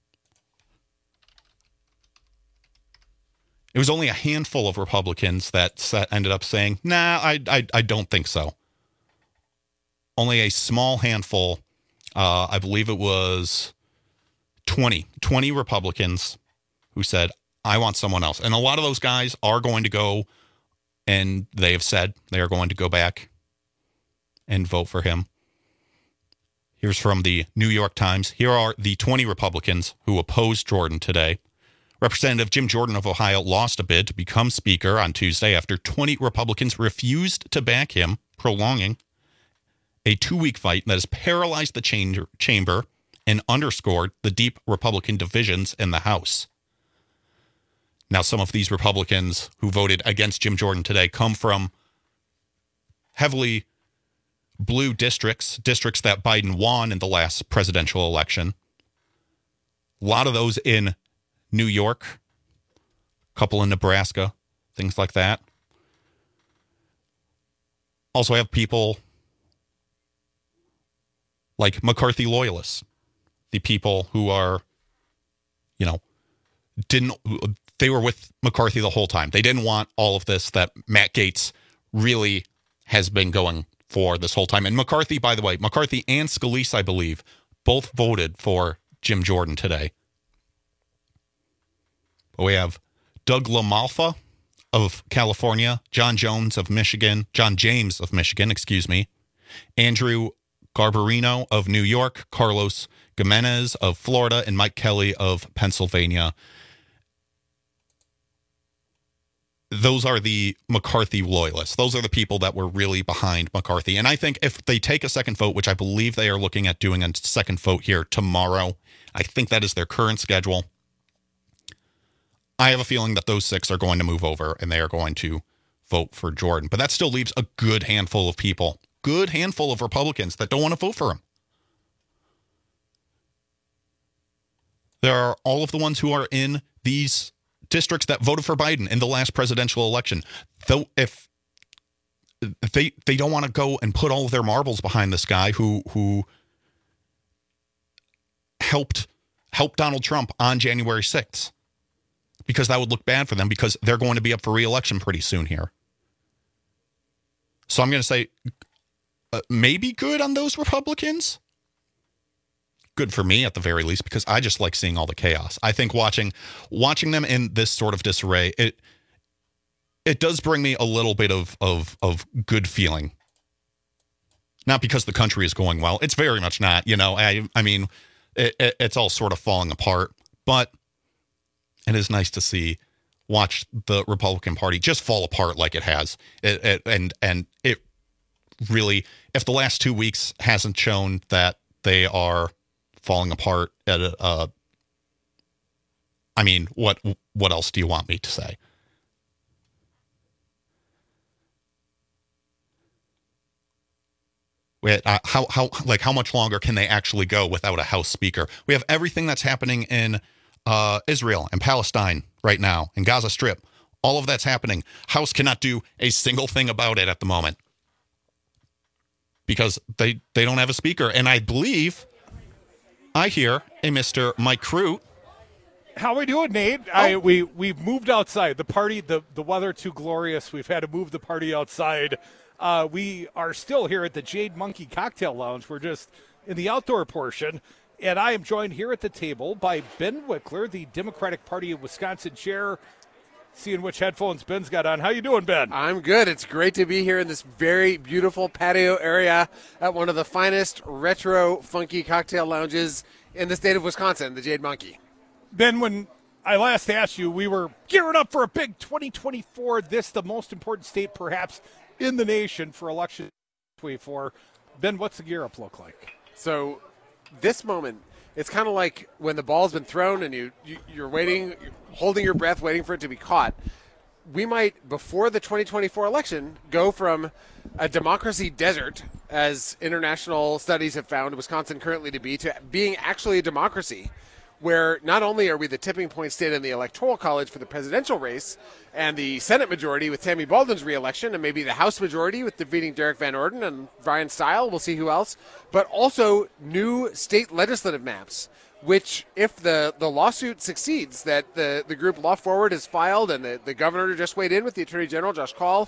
It was only a handful of Republicans that ended up saying, nah, I, I, I don't think so. Only a small handful, uh, I believe it was twenty, twenty Republicans who said, I want someone else. And a lot of those guys are going to go, and they have said they are going to go back and vote for him. Here's from the New York Times. Here are the twenty Republicans who opposed Jordan today. Representative Jim Jordan of Ohio lost a bid to become Speaker on Tuesday after twenty Republicans refused to back him, prolonging a two-week fight that has paralyzed the chamber, chamber and underscored the deep Republican divisions in the House. Now, some of these Republicans who voted against Jim Jordan today come from heavily blue districts, districts that Biden won in the last presidential election. A lot of those in New York, a couple in Nebraska, things like that. Also have people like McCarthy loyalists, the people who are, you know, didn't... They were with McCarthy the whole time. They didn't want all of this that Matt Gaetz really has been going for this whole time. And McCarthy, by the way, McCarthy and Scalise, I believe, both voted for Jim Jordan today. But we have Doug LaMalfa of California, John Jones of Michigan, John James of Michigan, excuse me, Andrew Garbarino of New York, Carlos Gimenez of Florida, and Mike Kelly of Pennsylvania. Those are the McCarthy loyalists. Those are the people that were really behind McCarthy. And I think if they take a second vote, which I believe they are looking at doing a second vote here tomorrow, I think that is their current schedule. I have a feeling that those six are going to move over and they are going to vote for Jordan. But that still leaves a good handful of people, good handful of Republicans that don't want to vote for him. There are all of the ones who are in these districts that voted for Biden in the last presidential election. Though if they they don't want to go and put all of their marbles behind this guy who who helped help Donald Trump on January sixth, because that would look bad for them because they're going to be up for re-election pretty soon here. So I'm going to say uh, maybe good on those Republicans. Good for me at the very least, because I just like seeing all the chaos. I think watching watching them in this sort of disarray, it it does bring me a little bit of of of good feeling. Not because the country is going well. It's very much not. You know, I I mean, it, it, it's all sort of falling apart. But it is nice to see, watch the Republican Party just fall apart like it has. It, it, and and it really, if the last two weeks hasn't shown that they are falling apart at a, uh, I mean, what what else do you want me to say? Uh, how how like how much longer can they actually go without a House Speaker? We have everything that's happening in uh, Israel and Palestine right now, in Gaza Strip. All of that's happening. House cannot do a single thing about it at the moment because they they don't have a speaker. And I believe I hear a Mister Mike Crute. How we doing, Nate? Oh. I we we've moved outside. The party, the the weather too glorious. We've had to move the party outside. Uh, we are still here at the Jade Monkey Cocktail Lounge. We're just in the outdoor portion, and I am joined here at the table by Ben Wickler, the Democratic Party of Wisconsin chair. Seeing which headphones Ben's got on. How you doing, Ben? I'm good. It's great to be here in this very beautiful patio area at one of the finest retro funky cocktail lounges in the state of Wisconsin, the Jade Monkey. Ben, when I last asked you, we were gearing up for a big twenty twenty-four, this the most important state perhaps in the nation for election twenty-four. Ben, what's the gear up look like? So this moment, it's kind of like when the ball's been thrown and you, you, you're waiting, you're holding your breath, waiting for it to be caught. We might, before the twenty twenty-four election, go from a democracy desert, as international studies have found Wisconsin currently to be, to being actually a democracy, where not only are we the tipping point state in the Electoral College for the presidential race and the Senate majority with Tammy Baldwin's reelection and maybe the House majority with defeating Derek Van Orden and Brian Stile, we'll see who else, but also new state legislative maps, which if the, the lawsuit succeeds that the, the group Law Forward has filed and the, the governor just weighed in with the Attorney General, Josh Kaul,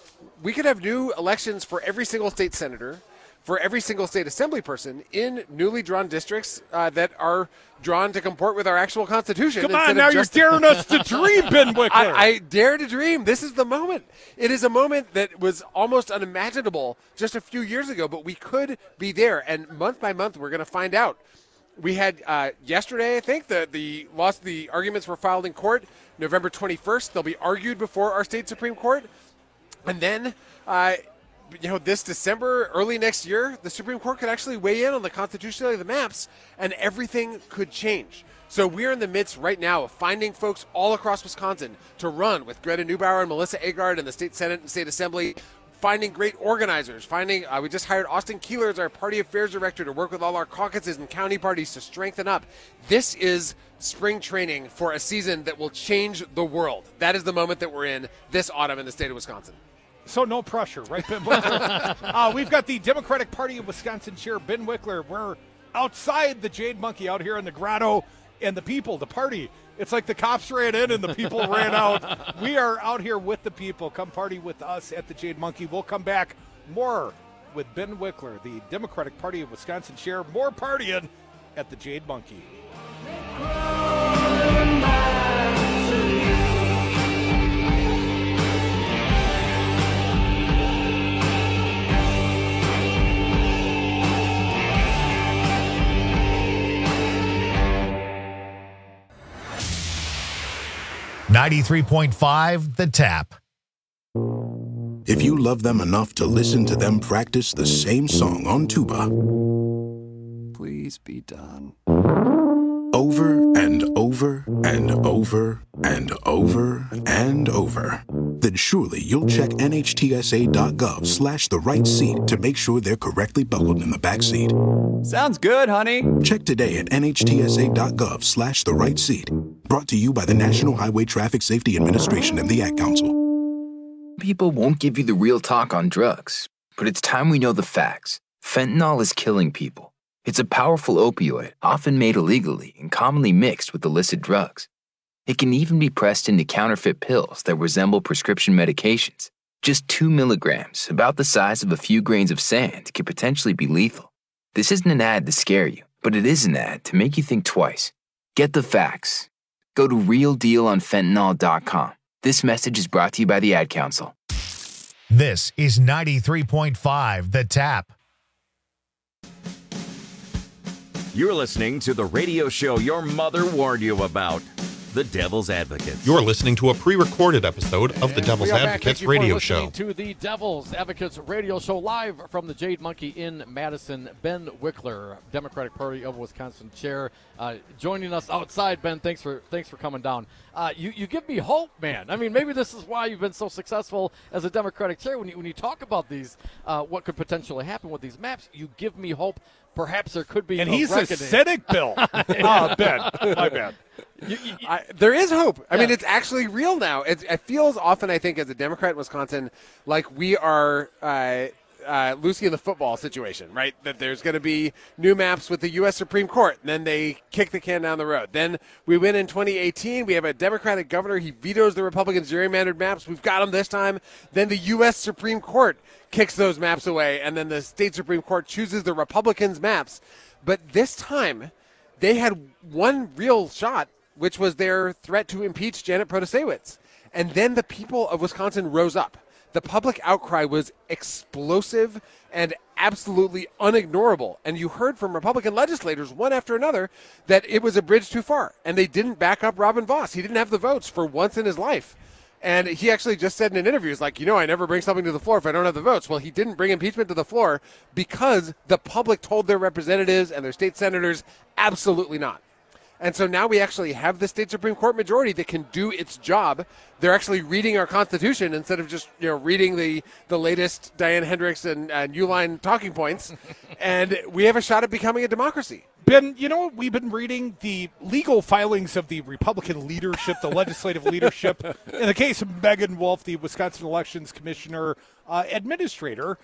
we could have new elections for every single state senator, for every single state assembly person in newly drawn districts uh, that are drawn to comport with our actual Constitution. Come on, now just... you're daring us to dream, Ben Wickler. I, I dare to dream. This is the moment. It is a moment that was almost unimaginable just a few years ago, but we could be there. And month by month, we're going to find out. We had uh, yesterday, I think, the the lost the arguments were filed in court November twenty-first. They'll be argued before our state Supreme Court, and then. Uh, You know, this December, early next year, the Supreme Court could actually weigh in on the constitutionality of the maps, and everything could change. So we're in the midst right now of finding folks all across Wisconsin to run with Greta Neubauer and Melissa Agard in the state Senate and state assembly, finding great organizers, finding, uh, we just hired Austin Keeler as our party affairs director to work with all our caucuses and county parties to strengthen up. This is spring training for a season that will change the world. That is the moment that we're in this autumn in the state of Wisconsin. So no pressure, right, Ben Wickler? uh, we've got the Democratic Party of Wisconsin chair, Ben Wickler. We're outside the Jade Monkey out here in the grotto, and the people, the party, it's like the cops ran in and the people ran out. We are out here with the people. Come party with us at the Jade Monkey. We'll come back more with Ben Wickler, the Democratic Party of Wisconsin chair. More partying at the Jade Monkey. ninety-three point five The Tap. If you love them enough to listen to them practice the same song on tuba, please be done. Over and over and over and over and over, then surely you'll check nhtsa.gov slash the right seat to make sure they're correctly buckled in the back seat. Sounds good, honey. Check today at nhtsa.gov slash the right seat. Brought to you by the National Highway Traffic Safety Administration and the Ad Council. People won't give you the real talk on drugs, but it's time we know the facts. Fentanyl is killing people. It's a powerful opioid, often made illegally and commonly mixed with illicit drugs. It can even be pressed into counterfeit pills that resemble prescription medications. Just two milligrams, about the size of a few grains of sand, can potentially be lethal. This isn't an ad to scare you, but it is an ad to make you think twice. Get the facts. Go to real deal on fentanyl dot com. This message is brought to you by the Ad Council. This is ninety-three point five The Tap. You're listening to the radio show your mother warned you about, The Devil's Advocates. You're listening to a pre-recorded episode of the And Devil's we are back. Advocates Thank you for radio listening show. To the Devil's Advocates radio show, live from the Jade Monkey in Madison. Ben Wickler, Democratic Party of Wisconsin chair, uh, joining us outside. Ben, thanks for thanks for coming down. Uh, you you give me hope, man. I mean, maybe this is why you've been so successful as a Democratic chair. When you when you talk about these, uh, what could potentially happen with these maps, you give me hope. Perhaps there could be. And a he's reckoning. a cynic, Bill. Oh, Ben, my bad. You, you, I, there is hope. I Yeah. mean, it's actually real now. It, it feels often, I think, as a Democrat in Wisconsin, like we are uh, uh, Lucy in the football situation, right? That there's going to be new maps with the U S Supreme Court, and then they kick the can down the road. Then we win in twenty eighteen. We have a Democratic governor. He vetoes the Republican gerrymandered maps. We've got them this time. Then the U S Supreme Court kicks those maps away, and then the state Supreme Court chooses the Republicans' maps. But this time, they had one real shot, which was their threat to impeach Janet Protasewicz. And then the people of Wisconsin rose up. The public outcry was explosive and absolutely unignorable. And you heard from Republican legislators, one after another, that it was a bridge too far. And they didn't back up Robin Voss. He didn't have the votes for once in his life. And he actually just said in an interview, he's like, you know, I never bring something to the floor if I don't have the votes. Well, he didn't bring impeachment to the floor because the public told their representatives and their state senators, absolutely not. And so now we actually have the state Supreme Court majority that can do its job. They're actually reading our Constitution instead of just, you know, reading the, the latest Diane Hendricks and, and Uline talking points. And we have a shot at becoming a democracy. Ben, you know, we've been reading the legal filings of the Republican leadership, the legislative leadership. In the case of Megan Wolf, the Wisconsin Elections Commissioner uh, administrator,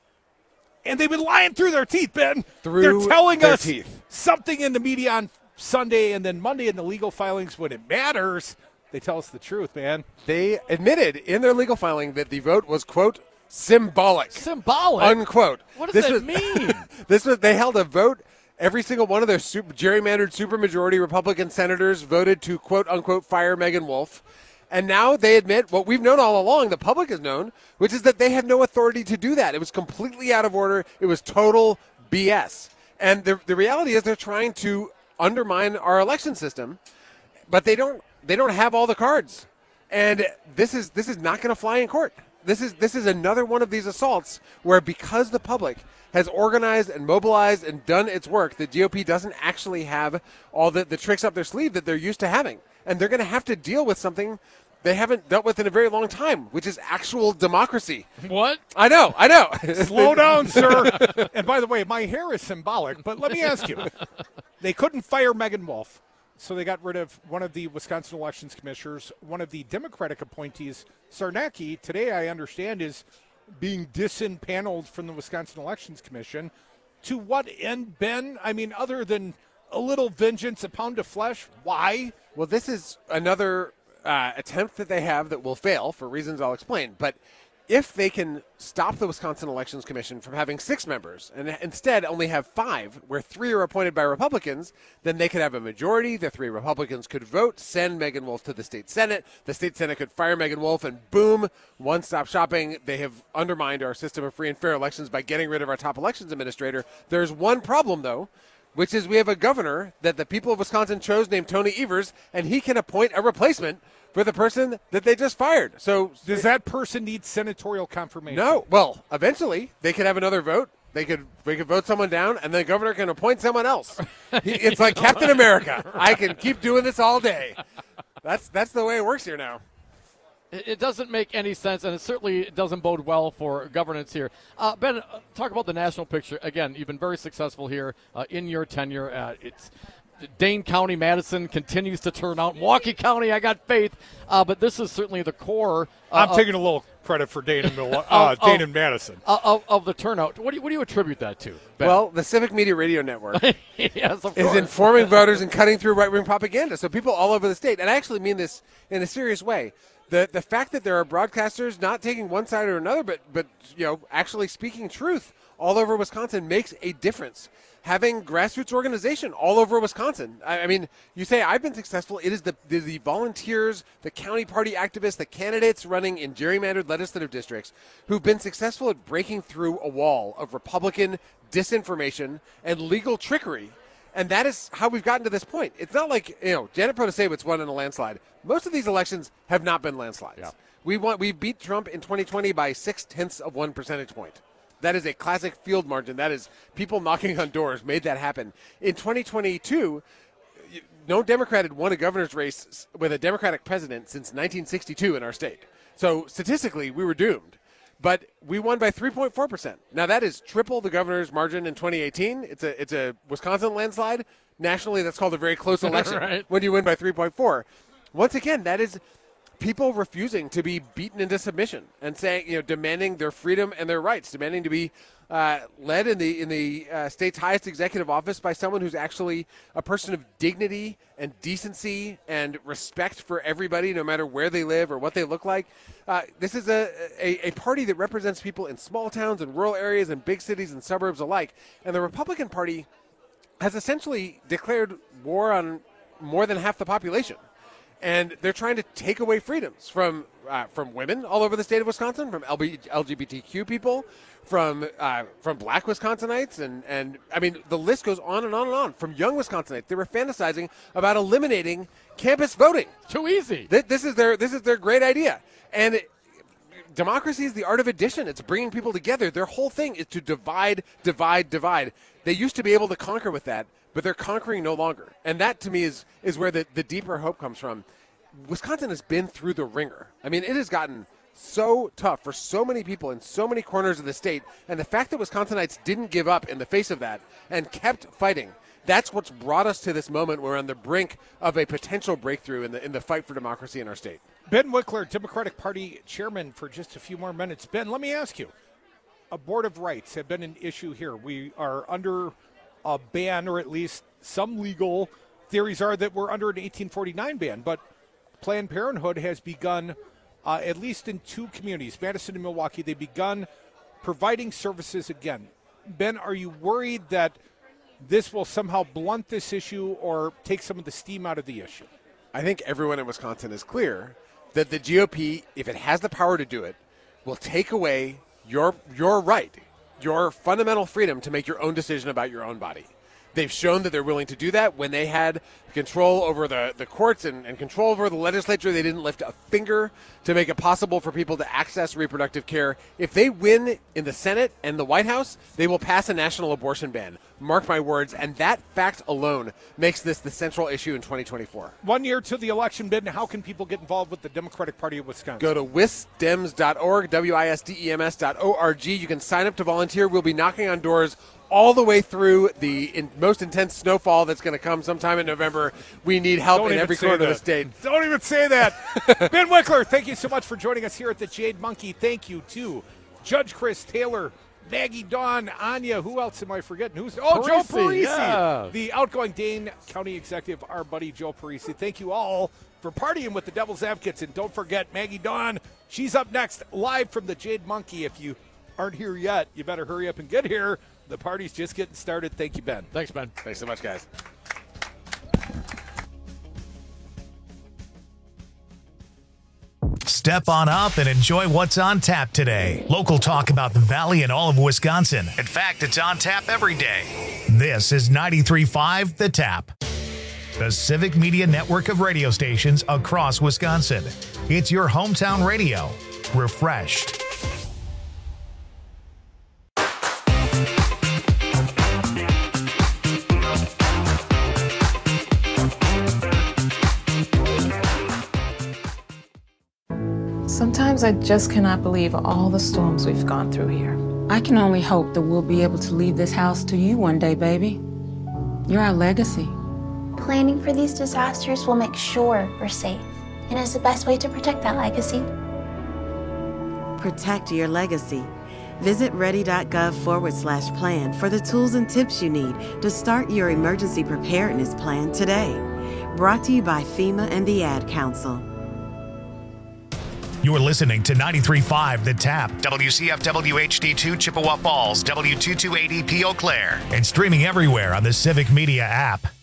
and they've been lying through their teeth, Ben. Through They're telling their us teeth. something in the media on Sunday, and then Monday in the legal filings when it matters, they tell us the truth, man. They admitted in their legal filing that the vote was, quote, symbolic. Symbolic? Unquote. What does this that was, mean? This was, they held a vote. Every single one of their super, gerrymandered supermajority Republican senators voted to, quote, unquote, fire Megan Wolf. And now they admit what we've known all along, the public has known, which is that they have no authority to do that. It was completely out of order. It was total B S. And the, the reality is they're trying to undermine our election system, but they don't they don't have all the cards. And this is this is not going to fly in court. This is this is another one of these assaults where, because the public has organized and mobilized and done its work, the G O P doesn't actually have all the, the tricks up their sleeve that they're used to having. And they're going to have to deal with something they haven't dealt with in a very long time, which is actual democracy. What? I know, I know. Slow down, sir. And by the way, my hair is symbolic, but let me ask you. They couldn't fire Megan Wolf, so they got rid of one of the Wisconsin Elections Commissioners. One of the Democratic appointees, Sarnacki, today I understand is being disempaneled from the Wisconsin Elections Commission. To what end, Ben? I mean, other than a little vengeance, a pound of flesh, why? Well, this is another uh, attempt that they have that will fail for reasons I'll explain. But if they can stop the Wisconsin Elections Commission from having six members and instead only have five, where three are appointed by Republicans, then they could have a majority. The three Republicans could vote, send Megan Wolf to the state Senate. The state Senate could fire Megan Wolf, and boom, one-stop shopping. They have undermined our system of free and fair elections by getting rid of our top elections administrator. There's one problem, though, which is we have a governor that the people of Wisconsin chose named Tony Evers, and he can appoint a replacement for the person that they just fired. So does that person need senatorial confirmation? No. Well, eventually they could have another vote. They could they could vote someone down, and the governor can appoint someone else. He, it's like Captain America. I can keep doing this all day. That's that's the way it works here now. It doesn't make any sense, and it certainly doesn't bode well for governance here. Uh, Ben, uh, talk about the national picture. Again, you've been very successful here uh, in your tenure. Uh, it's Dane County, Madison continues to turn out. Milwaukee County, I got faith. Uh, but this is certainly the core. Uh, I'm taking a little credit for Dane and, Mil- uh, Dane and Madison. Uh, of, of the turnout. What do you, what do you attribute that to, Ben? Well, the Civic Media Radio Network yes, of is course. informing voters and cutting through right-wing propaganda. So people all over the state, and I actually mean this in a serious way. The the fact that there are broadcasters not taking one side or another, but but you know actually speaking truth all over Wisconsin makes a difference. Having grassroots organization all over Wisconsin. I, I mean, you say I've been successful. It is the, the the volunteers, the county party activists, the candidates running in gerrymandered legislative districts who've been successful at breaking through a wall of Republican disinformation and legal trickery. And that is how we've gotten to this point. It's not like, you know, Janet Protasevich won in a landslide. Most of these elections have not been landslides. Yeah. We won, we beat Trump in twenty twenty by six tenths of one percentage point. That is a classic field margin. That is people knocking on doors made that happen. In twenty twenty-two, no Democrat had won a governor's race with a Democratic president since nineteen sixty-two in our state. So statistically, we were doomed. But we won by three point four percent. Now, that is triple the governor's margin in twenty eighteen. It's a it's a Wisconsin landslide. Nationally, that's called a very close election right. when you win by three point four. Once again, that is people refusing to be beaten into submission and saying, you know, demanding their freedom and their rights, demanding to be uh, led in the in the uh, state's highest executive office by someone who's actually a person of dignity and decency and respect for everybody, no matter where they live or what they look like. Uh, this is a, a, a party that represents people in small towns and rural areas and big cities and suburbs alike. And the Republican Party has essentially declared war on more than half the population. And they're trying to take away freedoms from uh, from women all over the state of Wisconsin, from L G B T Q people, from uh, from black Wisconsinites, and, and I mean, the list goes on and on and on. From young Wisconsinites, they were fantasizing about eliminating campus voting. Too easy. Th- this is their this is their great idea. And it, democracy is the art of addition. It's bringing people together. Their whole thing is to divide, divide, divide. They used to be able to conquer with that, but they're conquering no longer. And that, to me, is is where the, the deeper hope comes from. Wisconsin has been through the ringer. I mean, it has gotten so tough for so many people in so many corners of the state. And the fact that Wisconsinites didn't give up in the face of that and kept fighting, that's what's brought us to this moment where we're on the brink of a potential breakthrough in the in the fight for democracy in our state. Ben Wickler, Democratic Party chairman, for just a few more minutes. Ben, let me ask you, abortive rights have been an issue here. We are under a ban, or at least some legal theories are that we're under an eighteen forty-nine ban, but Planned Parenthood has begun, uh, at least in two communities, Madison and Milwaukee, they've begun providing services again. Ben, are you worried that this will somehow blunt this issue or take some of the steam out of the issue? I think everyone in Wisconsin is clear that the G O P, if it has the power to do it, will take away your your right, your fundamental freedom to make your own decision about your own body. They've shown that they're willing to do that. When they had control over the, the courts and, and control over the legislature, they didn't lift a finger to make it possible for people to access reproductive care. If they win in the Senate and the White House, they will pass a national abortion ban. Mark my words. And that fact alone makes this the central issue in twenty twenty-four. One year to the election, Ben, how can people get involved with the Democratic Party of Wisconsin? Go to wisdems dot org, W I S D E M S dot O R G. You can sign up to volunteer. We'll be knocking on doors all the way through the in most intense snowfall that's going to come sometime in November. We need help Don't in every corner that. of the state. Don't even say that. Ben Wickler, thank you so much for joining us here at the Jade Monkey. Thank you to Judge Chris Taylor, Maggie Dawn, Anya. Who else am I forgetting? Who's Oh, Parisi, Joe Parisi, yeah. the outgoing Dane County Executive, our buddy Joe Parisi. Thank you all for partying with the Devil's Advocates. And don't forget, Maggie Dawn, she's up next live from the Jade Monkey. If you aren't here yet, you better hurry up and get here. The party's just getting started. Thank you, Ben. Thanks, Ben. Thanks so much, guys. Step on up and enjoy what's on tap today. Local talk about the Valley and all of Wisconsin. In fact, it's on tap every day. This is ninety-three point five The Tap, the Civic Media network of radio stations across Wisconsin. It's your hometown radio, refreshed. Sometimes I just cannot believe all the storms we've gone through here. I can only hope that we'll be able to leave this house to you one day, baby. You're our legacy. Planning for these disasters will make sure we're safe, and is the best way to protect that legacy. Protect your legacy. Visit ready.gov forward slash plan for the tools and tips you need to start your emergency preparedness plan today. Brought to you by FEMA and the Ad Council. You're listening to ninety-three point five The Tap, W C F W H D two Chippewa Falls, W two two eight E P Eau Claire, and streaming everywhere on the Civic Media app.